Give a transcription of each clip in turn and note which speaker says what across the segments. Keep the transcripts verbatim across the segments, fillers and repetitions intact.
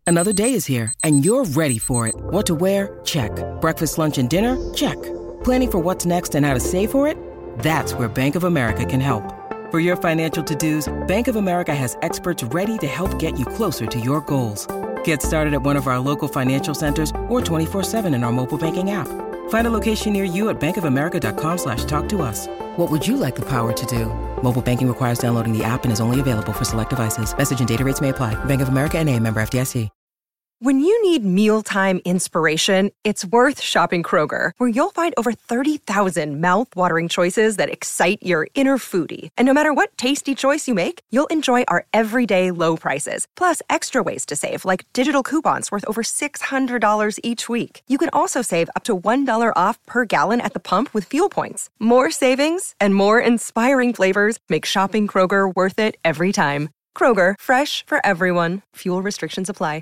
Speaker 1: Another day is here, and you're ready for it. What to wear? Check. Breakfast, lunch, and dinner? Check. Planning for what's next and how to save for it? That's where Bank of America can help. For your financial to-dos, Bank of America has experts ready to help get you closer to your goals. Get started at one of our local financial centers or twenty-four seven in our mobile banking app. Find a location near you at bankofamerica.com slash talk to us. What would you like the power to do? Mobile banking requires downloading the app and is only available for select devices. Message and data rates may apply. Bank of America N A, member F D I C.
Speaker 2: When you need mealtime inspiration, it's worth shopping Kroger, where you'll find over thirty thousand mouth-watering choices that excite your inner foodie. And no matter what tasty choice you make, you'll enjoy our everyday low prices, plus extra ways to save, like digital coupons worth over six hundred dollars each week. You can also save up to one dollar off per gallon at the pump with fuel points. More savings and more inspiring flavors make shopping Kroger worth it every time. Kroger, fresh for everyone. Fuel restrictions apply.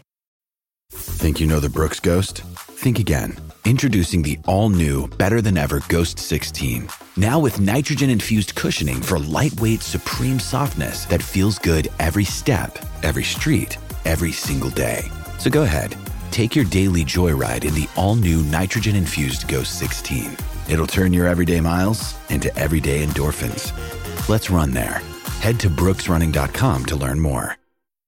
Speaker 3: Think you know the Brooks Ghost? Think again. Introducing the all-new, better-than-ever Ghost sixteen. Now with nitrogen-infused cushioning for lightweight, supreme softness that feels good every step, every street, every single day. So go ahead, take your daily joyride in the all-new nitrogen-infused Ghost sixteen. It'll turn your everyday miles into everyday endorphins. Let's run there. Head to brooks running dot com to learn more.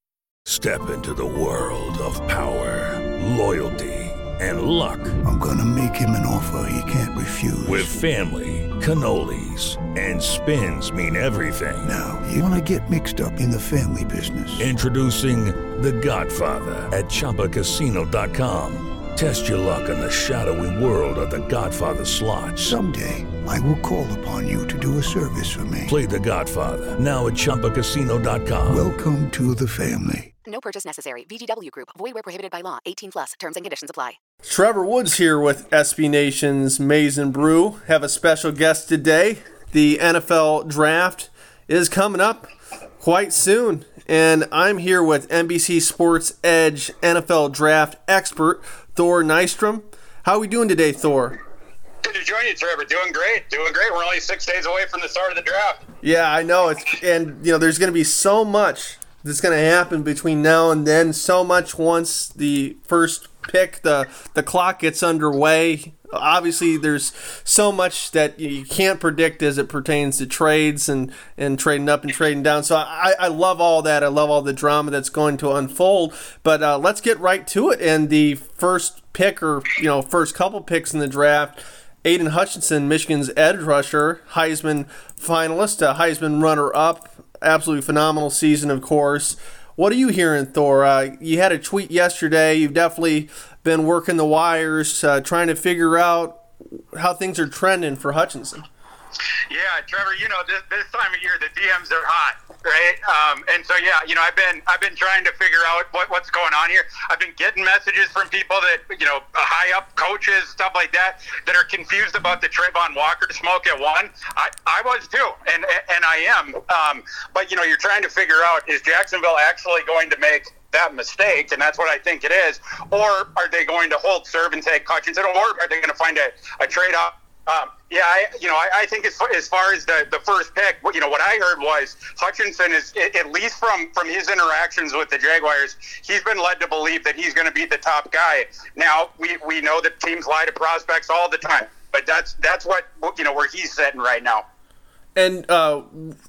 Speaker 4: Step into the world of power, loyalty, and luck.
Speaker 5: I'm gonna make him an offer he can't refuse.
Speaker 4: With family, cannolis, and spins mean everything.
Speaker 5: Now, you wanna get mixed up in the family business.
Speaker 4: Introducing The Godfather at Chumba Casino dot com. Test your luck in the shadowy world of The Godfather slot.
Speaker 5: Someday, I will call upon you to do a service for me.
Speaker 4: Play The Godfather, now at Chumba Casino dot com.
Speaker 5: Welcome to the family.
Speaker 6: No purchase necessary. V G W Group. Void where prohibited by law. eighteen plus. Terms and conditions apply.
Speaker 7: Trevor Woods here with S B Nation's Maize and Brew. Have a special guest today. The N F L Draft is coming up quite soon, and I'm here with N B C Sports Edge N F L Draft expert Thor Nystrom. How are we doing today, Thor?
Speaker 8: Good to join you, Trevor. Doing great. Doing great. We're only six days away from the start of the draft.
Speaker 7: Yeah, I know. It's and you know, there's going to be so much that's going to happen between now and then. So much once the first pick, the the clock gets underway. Obviously, there's so much that you can't predict as it pertains to trades and, and trading up and trading down. So I, I love all that. I love all the drama that's going to unfold. But uh, let's get right to it. And the first pick, or you know, first couple picks in the draft, Aiden Hutchinson, Michigan's edge rusher, Heisman finalist, uh, Heisman runner-up. Absolutely phenomenal season, of course. What are you hearing, Thor? Uh, you had a tweet yesterday. You've definitely been working the wires, uh, trying to figure out how things are trending for Hutchinson.
Speaker 8: Yeah, Trevor, you know, this, this time of year, the D Ms are hot, right? Um, and so, yeah, you know, I've been I've been trying to figure out what, what's going on here. I've been getting messages from people that, you know, high-up coaches, stuff like that, that are confused about the Trayvon Walker smoke at one. I, I was too, and and I am. Um, but, you know, you're trying to figure out, is Jacksonville actually going to make that mistake, and that's what I think it is, or are they going to hold serve and take Hutchinson, or are they going to find a, a trade-off? Um, yeah, I, you know, I, I think as, as far as the, the first pick, you know, what I heard was Hutchinson is, at least from, from his interactions with the Jaguars, he's been led to believe that he's going to be the top guy. Now, we, we know that teams lie to prospects all the time, but that's that's what, you know, where he's sitting right now.
Speaker 7: And uh,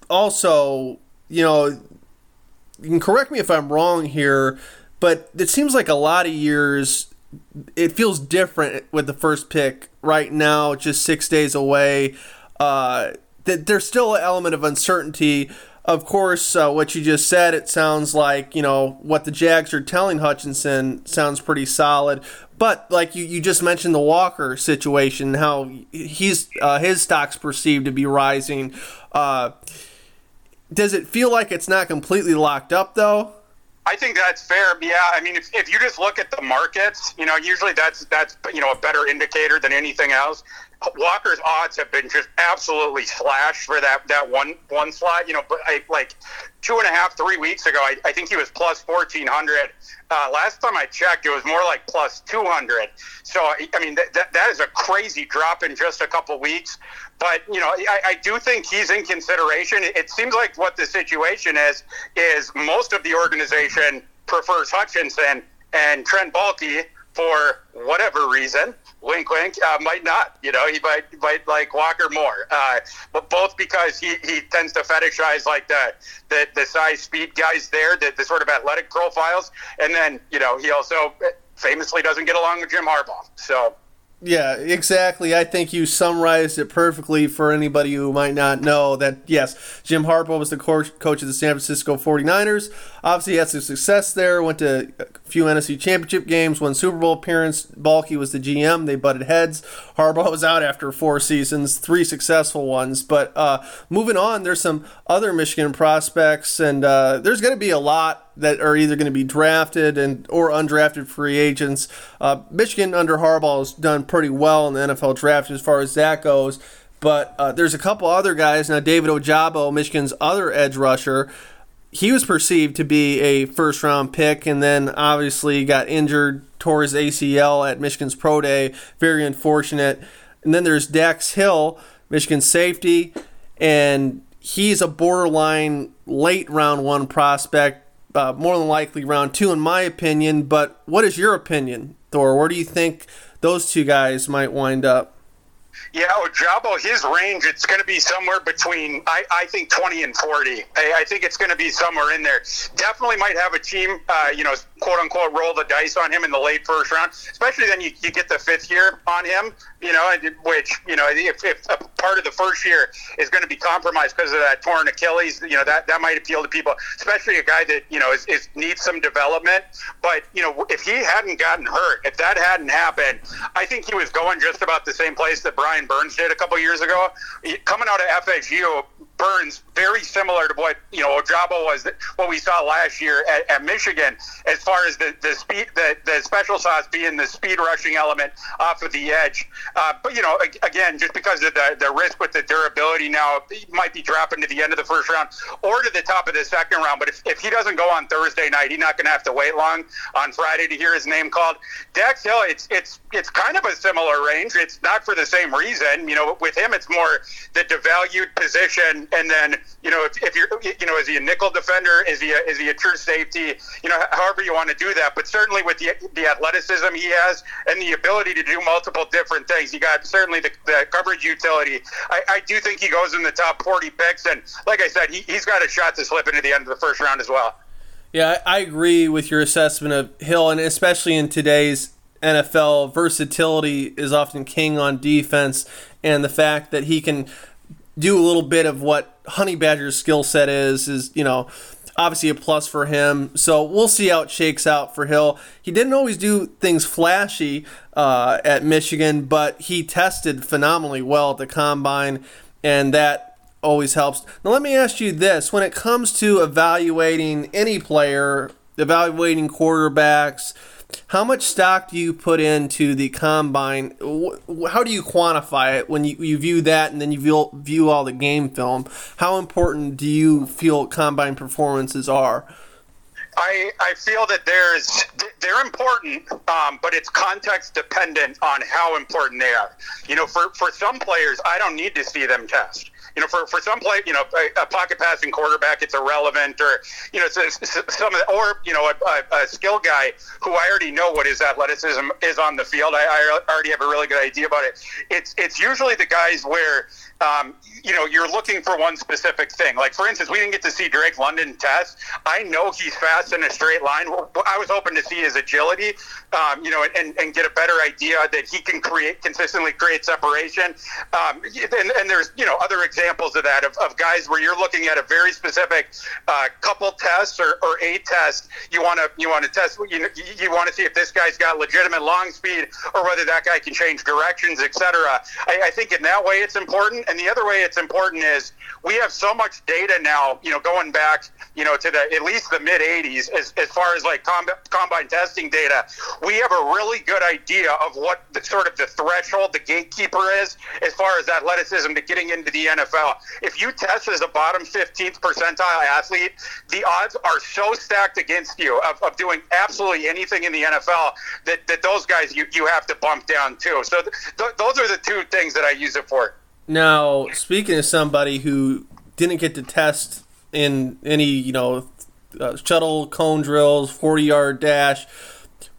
Speaker 7: also, you know, you can correct me if I'm wrong here, but it seems like a lot of years it feels different with the first pick right now, just six days away. Uh, that there's still an element of uncertainty. Of course, uh, what you just said, it sounds like, you know, what the Jags are telling Hutchinson sounds pretty solid. But like you, you just mentioned the Walker situation, how he's uh, his stock's perceived to be rising. Uh, does it feel like it's not completely locked up, though?
Speaker 8: I think that's fair. Yeah, I mean, if, if you just look at the markets, you know, usually that's that's you know a better indicator than anything else. Walker's odds have been just absolutely slashed for that that one one slot. You know, but I, like two and a half, three weeks ago, I, I think he was plus fourteen hundred. Uh, last time I checked, it was more like plus two hundred. So I mean, that that, that is a crazy drop in just a couple weeks. But, you know, I, I do think he's in consideration. It seems like what the situation is, is most of the organization prefers Hutchinson, and Trent Baalke, for whatever reason, wink, wink, uh, might not. You know, he might might like Walker more. Uh, but both because he, he tends to fetishize like the the, the size speed guys there, the, the sort of athletic profiles, and then you know he also famously doesn't get along with Jim Harbaugh. So.
Speaker 7: Yeah, exactly. I think you summarized it perfectly for anybody who might not know that, yes, Jim Harbaugh was the coach of the San Francisco forty-niners. Obviously, he had some success there, went to a few N F C championship games, won Super Bowl appearance. Baalke was the G M. They butted heads. Harbaugh was out after four seasons, three successful ones. But uh, moving on, there's some other Michigan prospects, and uh, there's going to be a lot that are either going to be drafted and or undrafted free agents. Uh, Michigan under Harbaugh has done pretty well in the N F L draft as far as that goes. But uh, there's a couple other guys. Now, David Ojabo, Michigan's other edge rusher, he was perceived to be a first-round pick and then obviously got injured, tore his A C L at Michigan's Pro Day. Very unfortunate. And then there's Dax Hill, Michigan safety, and he's a borderline late round one prospect. Uh, more than likely round two in my opinion, but what is your opinion, Thor? Where do you think those two guys might wind up?
Speaker 8: Yeah, Ojabo, his range, it's going to be somewhere between, I, I think, twenty and forty. I, I think it's going to be somewhere in there. Definitely might have a team, uh, you know, quote-unquote, roll the dice on him in the late first round, especially then you, you get the fifth year on him, you know, which, you know, if, if a part of the first year is going to be compromised because of that torn Achilles, you know, that, that might appeal to people, especially a guy that, you know, is, is needs some development. But, you know, if he hadn't gotten hurt, if that hadn't happened, I think he was going just about the same place that Brian Burns did a couple of years ago. He, coming out of F S U, Burns, very similar to what, you know, Ojabo was, what we saw last year at, at Michigan, as far as the, the speed, the, the special sauce being the speed rushing element off of the edge. Uh, but, you know, again, just because of the, the risk with the durability now, he might be dropping to the end of the first round or to the top of the second round. But if, if he doesn't go on Thursday night, he's not going to have to wait long on Friday to hear his name called. Dax Hill, it's, it's, it's kind of a similar range. It's not for the same reason. You know, with him, it's more the devalued position. And then, you know, if, if you're, you know, is he a nickel defender? Is he a, is he a true safety? You know, however you want to do that. But certainly with the the athleticism he has and the ability to do multiple different things, you got certainly the, the coverage utility. I, I do think he goes in the top forty picks. And like I said, he, he's got a shot to slip into the end of the first round as well.
Speaker 7: Yeah, I agree with your assessment of Hill, and especially in today's N F L, versatility is often king on defense, and the fact that he can do a little bit of what Honey Badger's skill set is, is, you know, obviously a plus for him. So we'll see how it shakes out for Hill. He didn't always do things flashy uh, at Michigan, but he tested phenomenally well at the Combine, and that always helps. Now let me ask you this. When it comes to evaluating any player, evaluating quarterbacks, how much stock do you put into the Combine? How do you quantify it when you, you view that and then you view, view all the game film? How important do you feel Combine performances are?
Speaker 8: I, I feel that there's they're important, um, but it's context dependent on how important they are. You know, for, for some players, I don't need to see them test. You know, for, for some play, you know, a, a pocket passing quarterback, it's irrelevant, or, you know, it's a, some of the, or, you know, a, a, a skill guy who I already know what his athleticism is on the field. I, I already have a really good idea about it. It's, it's usually the guys where, um, you know, you're looking for one specific thing. Like, for instance, we didn't get to see Drake London test. I know he's fast in a straight line. I was hoping to see his agility, um, you know, and, and get a better idea that he can create, consistently create separation. Um, and, and there's, you know, other examples of that, of, of guys where you're looking at a very specific uh, couple tests or, or a test. You want to you want to test, you know, you want to see if this guy's got legitimate long speed or whether that guy can change directions, et cetera. I, I think in that way it's important. And the other way it's important is we have so much data now, you know, going back, you know, to the at least the mid eighties as, as far as like com- combine testing data. We have a really good idea of what the, sort of the threshold, the gatekeeper is as far as athleticism to getting into the N F L. If you test as a bottom fifteenth percentile athlete, the odds are so stacked against you of, of doing absolutely anything in the N F L that, that those guys you, you have to bump down too. So th- th- those are the two things that I use it for.
Speaker 7: Now, speaking of somebody who didn't get to test in any, you know, uh, shuttle cone drills, forty-yard dash,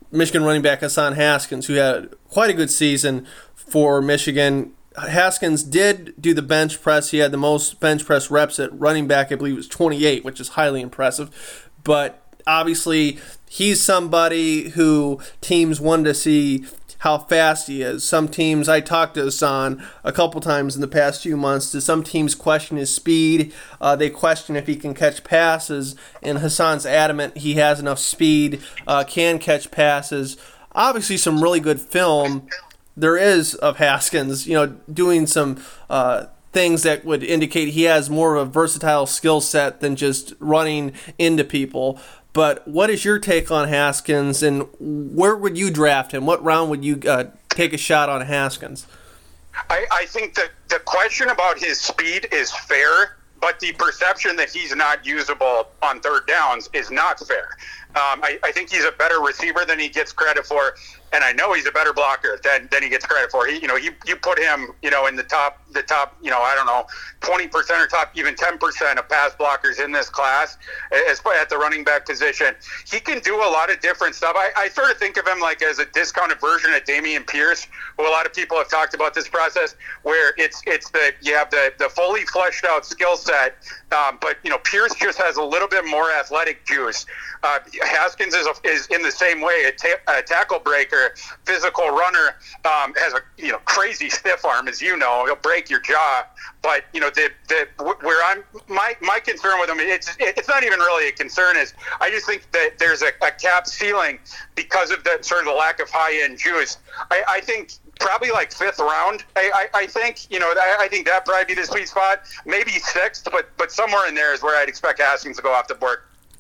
Speaker 7: Michigan running back Hassan Haskins, who had quite a good season for Michigan. Haskins did do the bench press. He had the most bench press reps at running back. I believe it was twenty-eight, which is highly impressive. But obviously, he's somebody who teams wanted to see how fast he is. Some teams, I talked to Hassan a couple times in the past few months, do some teams question his speed. Uh, they question if he can catch passes, and Hassan's adamant he has enough speed, uh, can catch passes. Obviously, some really good film there is of Haskins, you know, doing some uh, things that would indicate he has more of a versatile skill set than just running into people. But what is your take on Haskins, and where would you draft him? What round would you uh, take a shot on Haskins?
Speaker 8: I, I think that the question about his speed is fair, but the perception that he's not usable on third downs is not fair. Um, I, I think he's a better receiver than he gets credit for, and I know he's a better blocker than, than he gets credit for. He, you know, you you put him, you know, in the top, the top, you know, I don't know, twenty percent or top even ten percent of pass blockers in this class as at the running back position. He can do a lot of different stuff. I, I sort of think of him like as a discounted version of Dameon Pierce, who a lot of people have talked about this process, where it's it's the you have the the fully fleshed out skill set, um, but you know Pierce just has a little bit more athletic juice. Uh, Haskins is a, is in the same way a, ta- a tackle breaker, physical runner, um, has a you know crazy stiff arm, as you know, he'll break your jaw. But you know the the where I'm my my concern with him, it's it's not even really a concern. Is I just think that there's a, a cap ceiling because of the sort of the lack of high end juice. I, I think. Probably like fifth round. I, I, I think you know. I, I think that probably be the sweet spot. Maybe sixth, but but somewhere in there is where I'd expect Haskins to go off the board.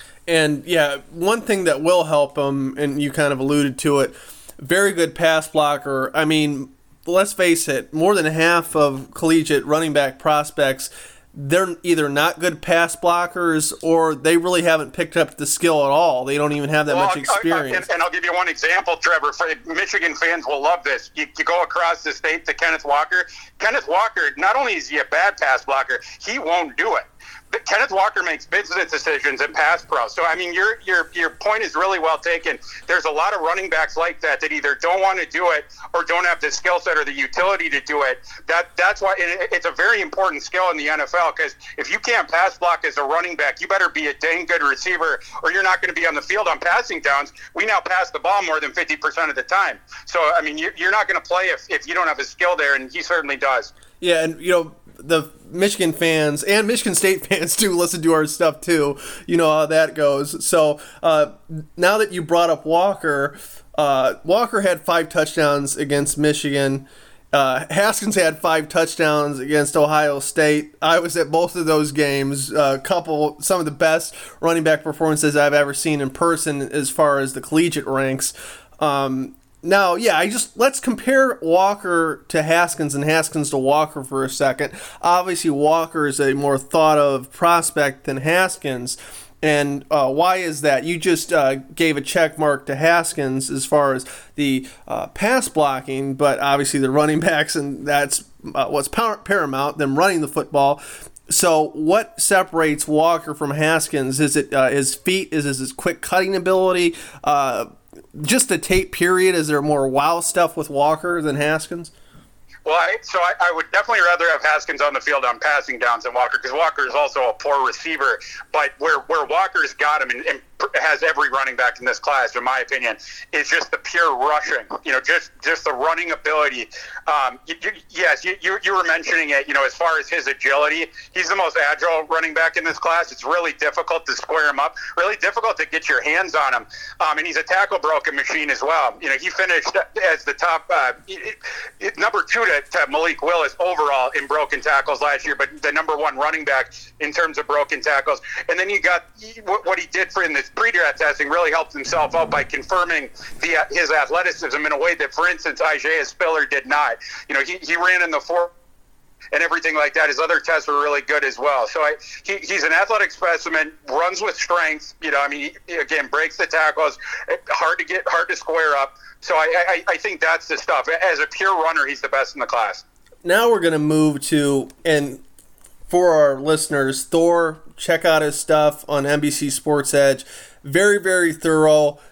Speaker 7: And yeah, one thing that will help him, and you kind of alluded to it, very good pass blocker. I mean, let's face it, more than half of collegiate running back prospects, they're either not good pass blockers or they really haven't picked up the skill at all. They don't even have that
Speaker 8: well,
Speaker 7: much experience.
Speaker 8: I, I, and, and I'll give you one example, Trevor. For Michigan fans will love this. You, you go across the state to Kenneth Walker. Kenneth Walker, not only is he a bad pass blocker, he won't do it. But Kenneth Walker makes business decisions in pass pro. So, I mean, your your your point is really well taken. There's a lot of running backs like that that either don't want to do it or don't have the skill set or the utility to do it. That That's why it, it's a very important skill in the N F L, because if you can't pass block as a running back, you better be a dang good receiver or you're not going to be on the field on passing downs. We now pass the ball more than fifty percent of the time. So, I mean, you're not going to play if, if you don't have a skill there, and he certainly does.
Speaker 7: Yeah, and, you know, the Michigan fans and Michigan State fans do listen to our stuff too. You know how that goes. So uh, now that you brought up Walker, uh, Walker had five touchdowns against Michigan. Uh, Haskins had five touchdowns against Ohio State. I was at both of those games. A uh, couple, some of the best running back performances I've ever seen in person as far as the collegiate ranks. Um, Now, yeah, I just let's compare Walker to Haskins and Haskins to Walker for a second. Obviously, Walker is a more thought of prospect than Haskins. And uh, why is that? You just uh, gave a check mark to Haskins as far as the uh, pass blocking, but obviously the running backs, and that's uh, what's paramount, them running the football. So what separates Walker from Haskins? Is it uh, his feet? Is it his quick cutting ability? Uh, just the tape period? Is there more wow stuff with Walker than Haskins?
Speaker 8: Well, I, so I, I would definitely rather have Haskins on the field on passing downs than Walker, because Walker is also a poor receiver. But where, where Walker's got him, and, and has every running back in this class, in my opinion, is just the pure rushing. You know, just just the running ability. Um, you, you, yes, you, you you were mentioning it. You know, as far as his agility, he's the most agile running back in this class. It's really difficult to square him up. Really difficult to get your hands on him. Um, and he's a tackle broken machine as well. You know, he finished as the top uh, it, it, number two to, to Malik Willis overall in broken tackles last year, but the number one running back in terms of broken tackles. And then you got what he did for in this pre-draft testing really helped himself out by confirming the, his athleticism in a way that, for instance, Isaiah Spiller did not. You know, he, he ran in the four and everything like that. His other tests were really good as well. So I, he, he's an athletic specimen, runs with strength. You know, I mean, he, again, breaks the tackles, hard to get, hard to square up. So I, I, I think that's the stuff. As a pure runner, he's the best in the class.
Speaker 7: Now we're going to move to, and for our listeners, Thor, check out his stuff on N B C Sports Edge. Very, very thorough.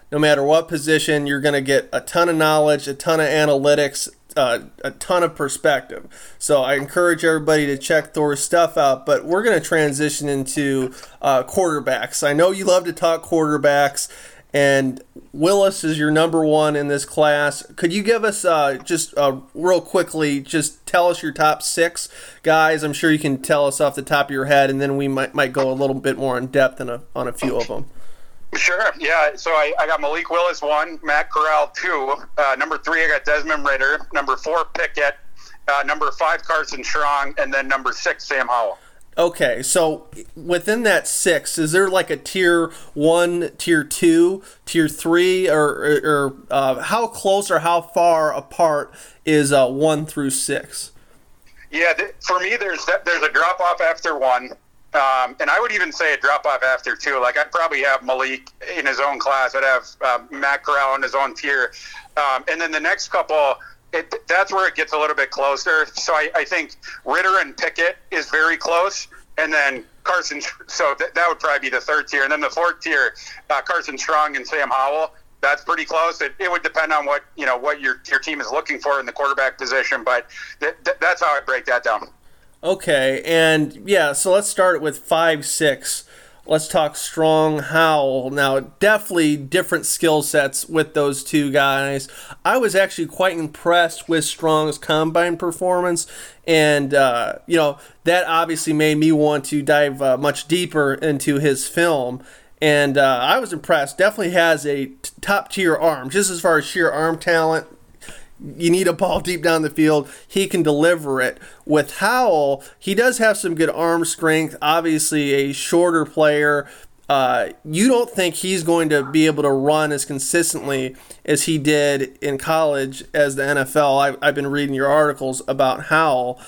Speaker 7: no matter what position, you're going to get a ton of knowledge, a ton of analytics, uh, a ton of perspective. So I encourage everybody to check Thor's stuff out, but we're going to transition into uh, quarterbacks. I know you love to talk quarterbacks, and Willis is your number one in this class. Could you give us uh, just uh, real quickly, just tell us your top six guys? I'm sure you can tell us off the top of your head, and then we might might go a little bit more in depth on a, on a few of them.
Speaker 8: Sure, yeah. So I, I got Malik Willis one, Matt Corral two, uh, number three I got Desmond Ridder, number four Pickett, uh, number five Carson Strong, and then number six Sam Howell.
Speaker 7: Okay, so within that six, is there like a tier one, tier two, tier three, or, or, or uh, how close or how far apart is uh, one through six?
Speaker 8: Yeah, th- for me, there's there's a drop off after one, um, and I would even say a drop off after two. Like I'd probably have Malik in his own class. I'd have uh, Matt Corral in his own tier, um, and then the next couple. It, that's where it gets a little bit closer. So I, I think Ridder and Pickett is very close, and then Carson. So th- that would probably be the third tier, and then the fourth tier, uh, Carson Strong and Sam Howell. That's pretty close. It, it would depend on what you know what your your team is looking for in the quarterback position, but th- th- that's how I break that down.
Speaker 7: Okay, and yeah, so let's start with five, six. Let's talk Strong, Howell. Now, definitely different skill sets with those two guys. I was actually quite impressed with Strong's combine performance, and uh, you know that obviously made me want to dive uh, much deeper into his film. And uh, I was impressed. Definitely has a t- top tier arm, just as far as sheer arm talent. You need a ball deep down the field. He can deliver it. With Howell, he does have some good arm strength. Obviously, a shorter player. Uh, you don't think he's going to be able to run as consistently as he did in college as the N F L. I've, I've been reading your articles about Howell.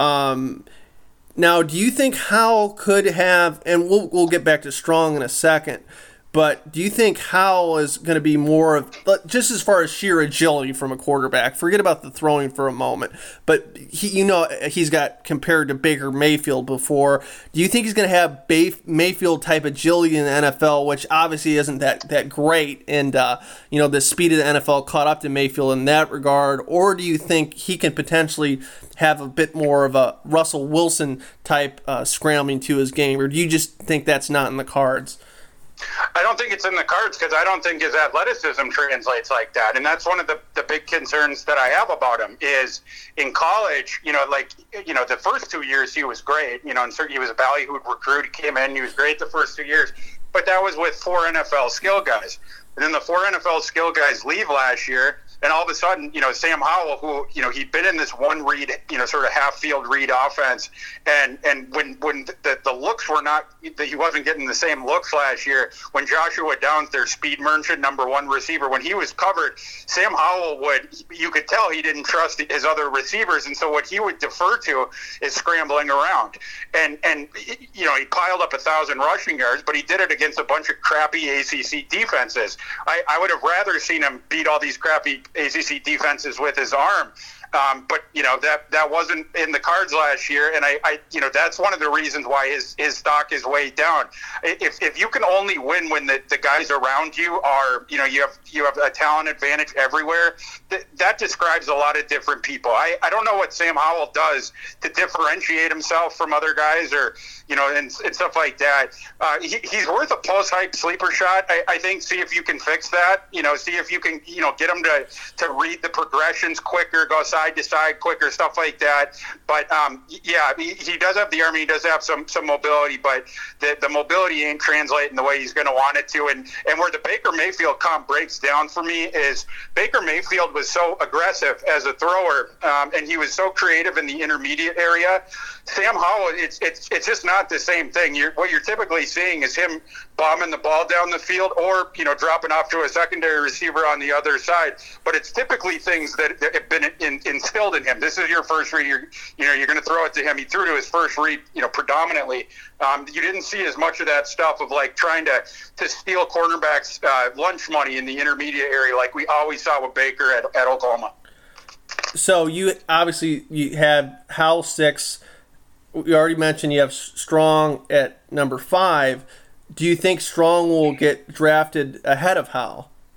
Speaker 7: Um, now, do you think Howell could have, and we'll we'll get back to Strong in a second, but do you think Howell is going to be more of, just as far as sheer agility from a quarterback, forget about the throwing for a moment, but he, you know, he's got compared to Baker Mayfield before. Do you think he's going to have Bay- Mayfield type agility in the N F L, which obviously isn't that, that great, and uh, you know, the speed of the N F L caught up to Mayfield in that regard, or do you think he can potentially have a bit more of a Russell Wilson type uh, scrambling to his game, or do you just think that's not in the cards?
Speaker 8: I don't think it's in the cards because I don't think his athleticism translates like that. And that's one of the, the big concerns that I have about him is in college, you know, like, you know, the first two years he was great, you know, and certainly he was a ballyhooed recruit. He came in, he was great the first two years, but that was with four N F L skill guys. And then the four N F L skill guys leave last year. And all of a sudden, you know, Sam Howell, who, you know, he'd been in this one read, you know, sort of half field read offense. And and when when the, the looks were not, he wasn't getting the same looks last year. When Joshua Downs, their speed merchant, number one receiver, when he was covered, Sam Howell would, you could tell he didn't trust his other receivers. And so what he would defer to is scrambling around. And, and you know, he piled up a thousand rushing yards, but he did it against a bunch of crappy A C C defenses. I, I would have rather seen him beat all these crappy A C C defenses with his arm. Um, but, you know, that that wasn't in the cards last year. And, I, I, you know, that's one of the reasons why his, his stock is way down. If if you can only win when the, the guys around you are, you know, you have you have a talent advantage everywhere, th- that describes a lot of different people. I, I don't know what Sam Howell does to differentiate himself from other guys or, you know, and, and stuff like that. Uh, he, he's worth a post-hype sleeper shot, I, I think. See if you can fix that. You know, see if you can, you know, get him to, to read the progressions quicker, go side to side quicker, stuff like that. But um, yeah, he, he does have the arm. He does have some some mobility, but the, the mobility ain't translating the way he's going to want it to. And and where the Baker Mayfield comp breaks down for me is Baker Mayfield was so aggressive as a thrower, um, and he was so creative in the intermediate area. Sam Howell, it's it's it's just not the same thing. You're, what you're typically seeing is him bombing the ball down the field, or you know, dropping off to a secondary receiver on the other side. But it's typically things that, that have been in, instilled in him. This is your first read. You're, you know, you're going to throw it to him. He threw to his first read, you know, predominantly. Um, you didn't see as much of that stuff of like trying to to steal cornerbacks' uh, lunch money in the intermediate area, like we always saw with Baker at, at Oklahoma.
Speaker 7: So you obviously you had Howell six. You already mentioned you have Strong at number five. Do you think Strong will get drafted ahead of Howell?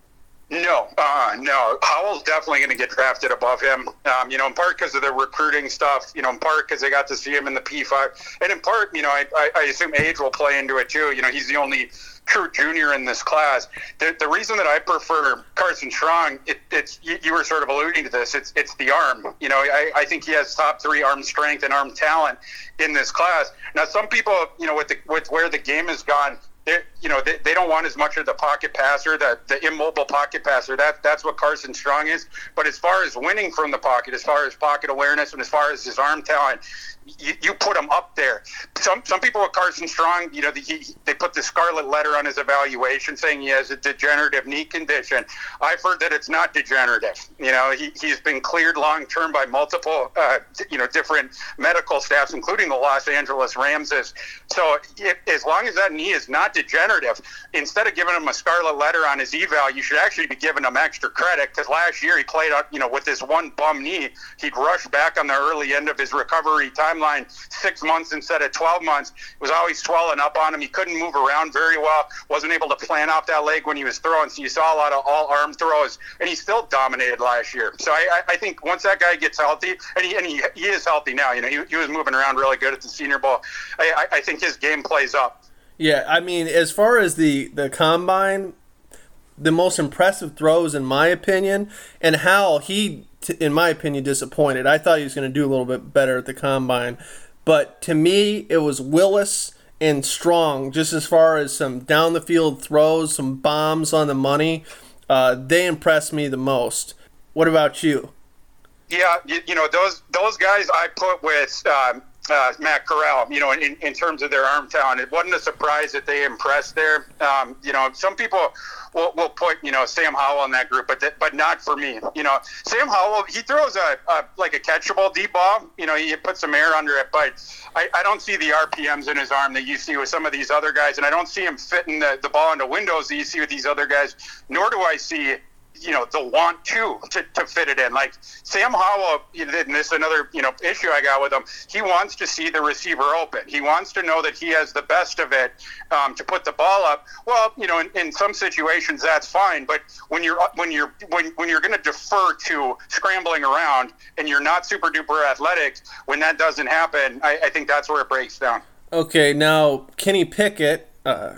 Speaker 8: No, uh, no. Howell's definitely going to get drafted above him. Um, you know, in part because of the recruiting stuff. You know, in part because they got to see him in the P five, and in part, you know, I, I, I assume age will play into it too. You know, he's the only true junior in this class. The, the reason that I prefer Carson Strong, it, it's you, you were sort of alluding to this. It's it's the arm. You know, I, I think he has top three arm strength and arm talent in this class. Now, some people, you know, with the with where the game has gone. You know, they, they don't want as much of the pocket passer, the, the immobile pocket passer. That That's what Carson Strong is. But as far as winning from the pocket, as far as pocket awareness, and as far as his arm talent, you, you put him up there. Some some people with Carson Strong, you know, the, he, they put the scarlet letter on his evaluation saying he has a degenerative knee condition. I've heard that it's not degenerative. You know, he, he's been cleared long-term by multiple, uh, you know, different medical staffs, including the Los Angeles Ramses. So it, as long as that knee is not degenerative, instead of giving him a scarlet letter on his eval, you should actually be giving him extra credit, because last year he played, you know, with this one bum knee. He'd rush back on the early end of his recovery timeline six months instead of twelve months. It was always swelling up on him. He couldn't move around very well, wasn't able to plant off that leg when he was throwing, so you saw a lot of all-arm throws, and he still dominated last year. So I, I think once that guy gets healthy, and he, and he, he is healthy now, you know, he, he was moving around really good at the Senior Bowl. I, I, I think his game plays up.
Speaker 7: Yeah, I mean, as far as the, the combine, the most impressive throws, in my opinion, and how he, t- in my opinion, disappointed. I thought he was going to do a little bit better at the combine. But to me, it was Willis and Strong, just as far as some down-the-field throws, some bombs on the money. Uh, they impressed me the most. What about you?
Speaker 8: Yeah, you, you know, those those guys I put with um, uh, Matt Corral, you know, in, in terms of their arm talent. It wasn't a surprise that they impressed there. Um, you know, some people will, will put, you know, Sam Howell in that group, but th- but not for me. You know, Sam Howell, he throws a, a like a catchable deep ball. You know, he puts some air under it, but I, I don't see the R P Ms in his arm that you see with some of these other guys, and I don't see him fitting the, the ball into windows that you see with these other guys, nor do I see, you know, the want to, to to fit it in. Like Sam Howell, you know, and this is another, you know, issue I got with him. He wants to see the receiver open. He wants to know that he has the best of it um, to put the ball up. Well, you know, in, in some situations that's fine, but when you're when you're when when you're going to defer to scrambling around and you're not super duper athletic, when that doesn't happen, I, I think that's where it breaks down.
Speaker 7: Okay, now Kenny Pickett. Uh...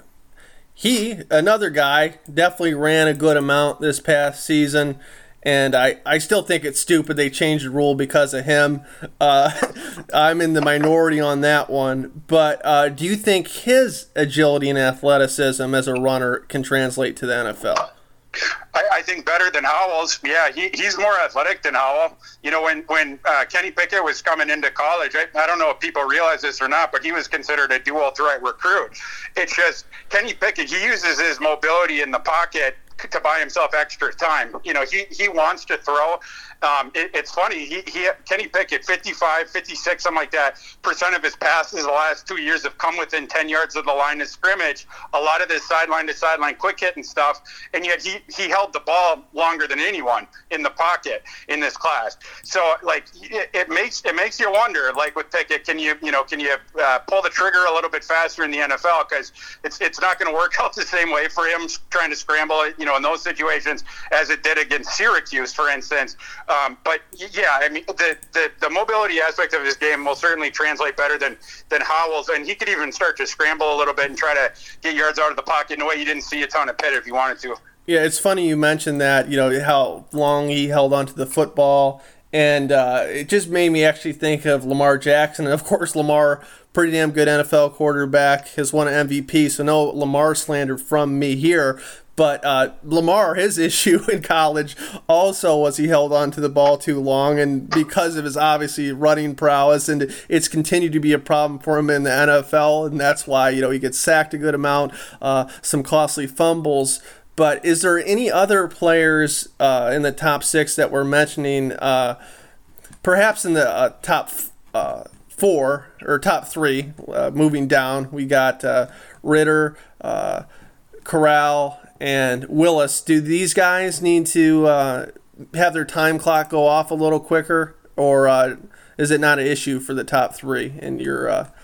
Speaker 7: He, another guy, definitely ran a good amount this past season, and I, I still think it's stupid they changed the rule because of him. Uh, I'm in the minority on that one. But uh, do you think his agility and athleticism as a runner can translate to the N F L?
Speaker 8: I, I think better than Howell's. Yeah, he, he's more athletic than Howell. You know, when, when uh, Kenny Pickett was coming into college, I, I don't know if people realize this or not, but he was considered a dual threat recruit. It's just Kenny Pickett, he uses his mobility in the pocket to buy himself extra time. You know, he, he wants to throw. Um, it, it's funny, he, he Kenny Pickett, fifty-five, fifty-six, something like that, percent of his passes the last two years have come within ten yards of the line of scrimmage. A lot of this sideline to sideline quick hit and stuff, and yet he, he held the ball longer than anyone in the pocket in this class. So, like, it, it makes it makes you wonder, like with Pickett, can you you know can you uh, pull the trigger a little bit faster in the N F L? Because it's it's not going to work out the same way for him trying to scramble, you know, in those situations as it did against Syracuse, for instance. Um, but yeah, I mean, the, the the mobility aspect of his game will certainly translate better than than Howell's, and he could even start to scramble a little bit and try to get yards out of the pocket in a way you didn't see a ton of Pitt if you wanted to.
Speaker 7: Yeah, it's funny you mentioned that, you know, how long he held onto the football, and uh, it just made me actually think of Lamar Jackson. And of course, Lamar, pretty damn good N F L quarterback, has won an M V P, so no Lamar slander from me here. But uh, Lamar, his issue in college also was he held on to the ball too long, and because of his obviously running prowess, and it's continued to be a problem for him in the N F L, and that's why, you know, he gets sacked a good amount, uh, some costly fumbles. But is there any other players uh, in the top six that we're mentioning, uh, perhaps in the uh, top uh, four or top three, uh, moving down? We got uh, Ritter, uh, Corral, and Willis. Do these guys need to uh, have their time clock go off a little quicker, or uh, is it not an issue for the top three in your uh,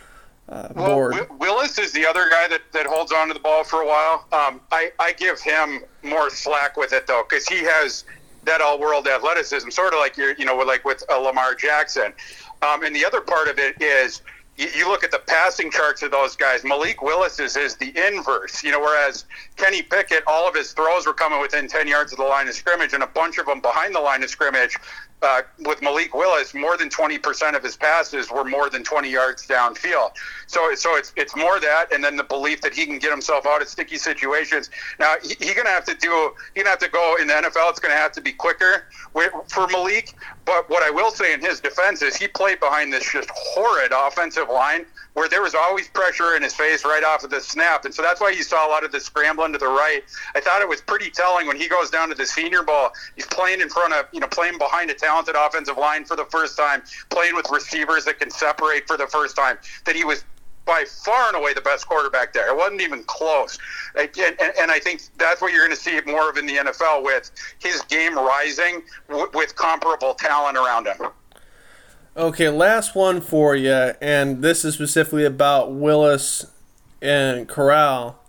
Speaker 7: uh,
Speaker 8: well,
Speaker 7: board.
Speaker 8: W- Willis is the other guy that, that holds on to the ball for a while. Um, I, I give him more slack with it, though, because he has that all-world athleticism, sort of like you're, you know, like with uh, Lamar Jackson. Um, and the other part of it is you, you look at the passing charts of those guys. Malik Willis is, is the inverse, you know, whereas Kenny Pickett, all of his throws were coming within ten yards of the line of scrimmage, and a bunch of them behind the line of scrimmage. Uh, with Malik Willis, more than twenty percent of his passes were more than twenty yards downfield. So, so it's it's more that, and then the belief that he can get himself out of sticky situations. Now, he's he gonna have to do. He's gonna have to go in the N F L. It's gonna have to be quicker with, for Malik. But what I will say in his defense is he played behind this just horrid offensive line where there was always pressure in his face right off of the snap. And so that's why you saw a lot of the scrambling to the right. I thought it was pretty telling when he goes down to the Senior Bowl. He's playing in front of, you know, playing behind a talented offensive line for the first time, playing with receivers that can separate for the first time, that he was by far and away the best quarterback there. It wasn't even close. And, and, and I think that's what you're going to see more of in the N F L, with his game rising w- with comparable talent around him.
Speaker 7: Okay, last one for you, and this is specifically about Willis and Corral.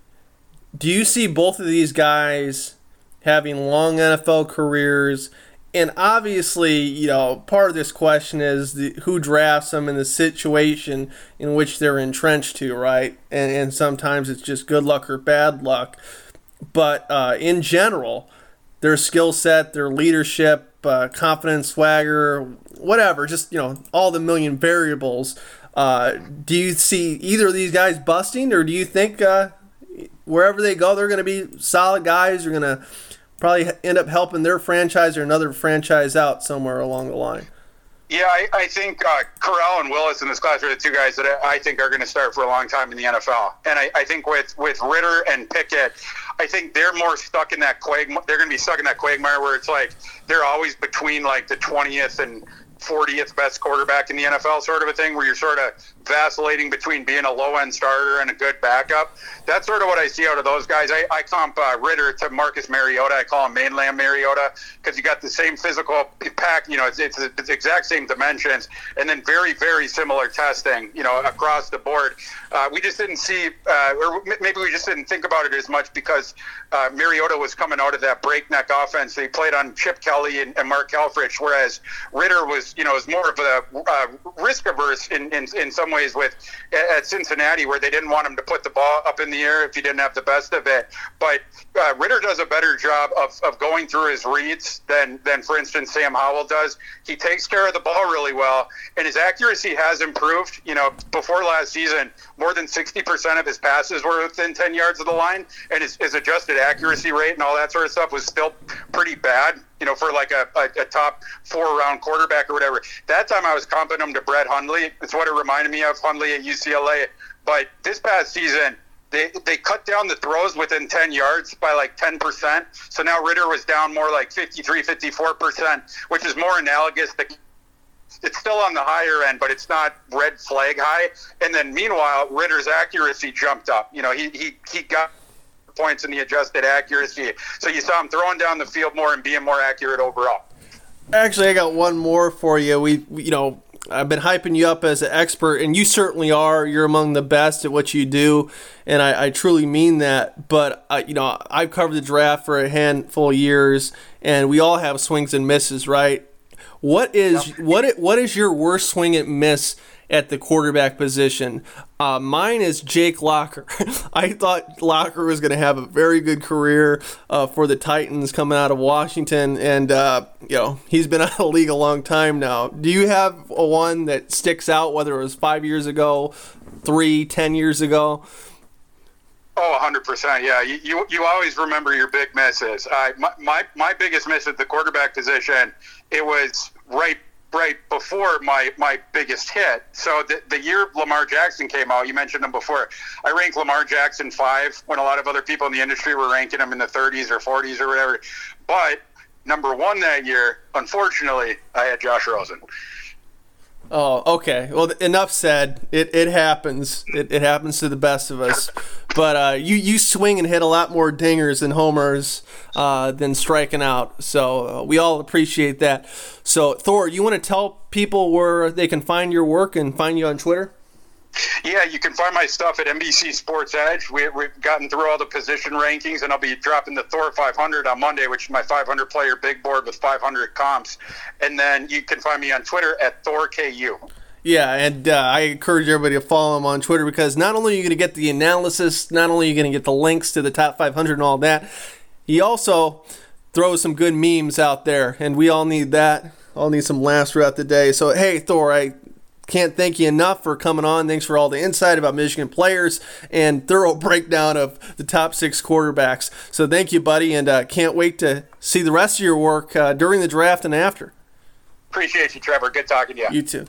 Speaker 7: Do you see both of these guys having long N F L careers? And obviously, you know, part of this question is the, who drafts them and the situation in which they're entrenched to, right? And, and sometimes it's just good luck or bad luck. But uh, in general, their skill set, their leadership, uh, confidence, swagger, whatever, just, you know, all the million variables. Uh, do you see either of these guys busting, or do you think uh, wherever they go, they're going to be solid guys? They're going to probably end up helping their franchise or another franchise out somewhere along the line?
Speaker 8: Yeah, I, I think uh, Corral and Willis in this class are the two guys that I think are going to start for a long time in the N F L. And I, I think with, with Ritter and Pickett, I think they're more stuck in that quagmire. They're going to be stuck in that quagmire where it's like they're always between like the twentieth and fortieth best quarterback in the N F L, sort of a thing, where you're sort of vacillating between being a low-end starter and a good backup. That's sort of what I see out of those guys. I, I comp uh, Ritter to Marcus Mariota. I call him mainland Mariota because you got the same physical pack. You know, it's, it's, it's the exact same dimensions, and then very, very similar testing, you know, across the board. Uh, we just didn't see, uh, or maybe we just didn't think about it as much because uh, Mariota was coming out of that breakneck offense. He played on Chip Kelly and, and Mark Helfrich, whereas Ritter was, you know, was more of a uh, risk-averse in, in, in some ways with at Cincinnati, where they didn't want him to put the ball up in the air if he didn't have the best of it. But uh, Ritter does a better job of, of going through his reads than, than, for instance, Sam Howell does. He takes care of the ball really well, and his accuracy has improved. You know, before last season, more than sixty percent of his passes were within ten yards of the line, and his, his adjusted accuracy rate and all that sort of stuff was still pretty bad, you know, for like a, a, a top four-round quarterback or whatever. That time I was comping him to Brett Hundley. It's what it reminded me of, Hundley at U C L A. But this past season, they they cut down the throws within ten yards by like ten percent. So now Ritter was down more like fifty-three, fifty-four percent, which is more analogous to, it's still on the higher end, but it's not red flag high. And then meanwhile, Ritter's accuracy jumped up. You know, he he, he got points in the adjusted accuracy. So you saw him throwing down the field more and being more accurate overall.
Speaker 7: Actually, I got one more for you. We, we you know, I've been hyping you up as an expert, and you certainly are. You're among the best at what you do, and I, I truly mean that. But, I, you know, I've covered the draft for a handful of years, and we all have swings and misses, right? What is what what is your worst swing and miss at the quarterback position? Uh, mine is Jake Locker. I thought Locker was going to have a very good career uh, for the Titans coming out of Washington, and uh, you know, he's been out of the league a long time now. Do you have a one that sticks out, whether it was five years ago, three, ten years ago?
Speaker 8: Oh, one hundred percent, yeah. You, you you always remember your big misses. Uh, my, my my biggest miss at the quarterback position, it was right right before my, my biggest hit. So the, the year Lamar Jackson came out, you mentioned him before, I ranked Lamar Jackson five when a lot of other people in the industry were ranking him in the thirties or forties or whatever. But number one that year, unfortunately, I had Josh Rosen.
Speaker 7: Oh, okay. Well, enough said. It it happens. It it happens to the best of us. But uh, you, you swing and hit a lot more dingers and homers uh, than striking out. So uh, we all appreciate that. So, Thor, you want to tell people where they can find your work and find you on Twitter?
Speaker 8: Yeah, you can find my stuff at N B C Sports Edge. We, we've gotten through all the position rankings, and I'll be dropping the Thor five hundred on Monday, which is my five hundred player big board with five hundred comps. And then you can find me on Twitter at Thor K U.
Speaker 7: Yeah, and uh, I encourage everybody to follow him on Twitter, because not only are you going to get the analysis, not only are you going to get the links to the top five hundred and all that, he also throws some good memes out there, and we all need that. All need some laughs throughout the day. So, hey, Thor, I can't thank you enough for coming on. Thanks for all the insight about Michigan players and thorough breakdown of the top six quarterbacks. So thank you, buddy, and uh, can't wait to see the rest of your work uh, during the draft and after.
Speaker 8: Appreciate you, Trevor. Good talking to you.
Speaker 7: You too.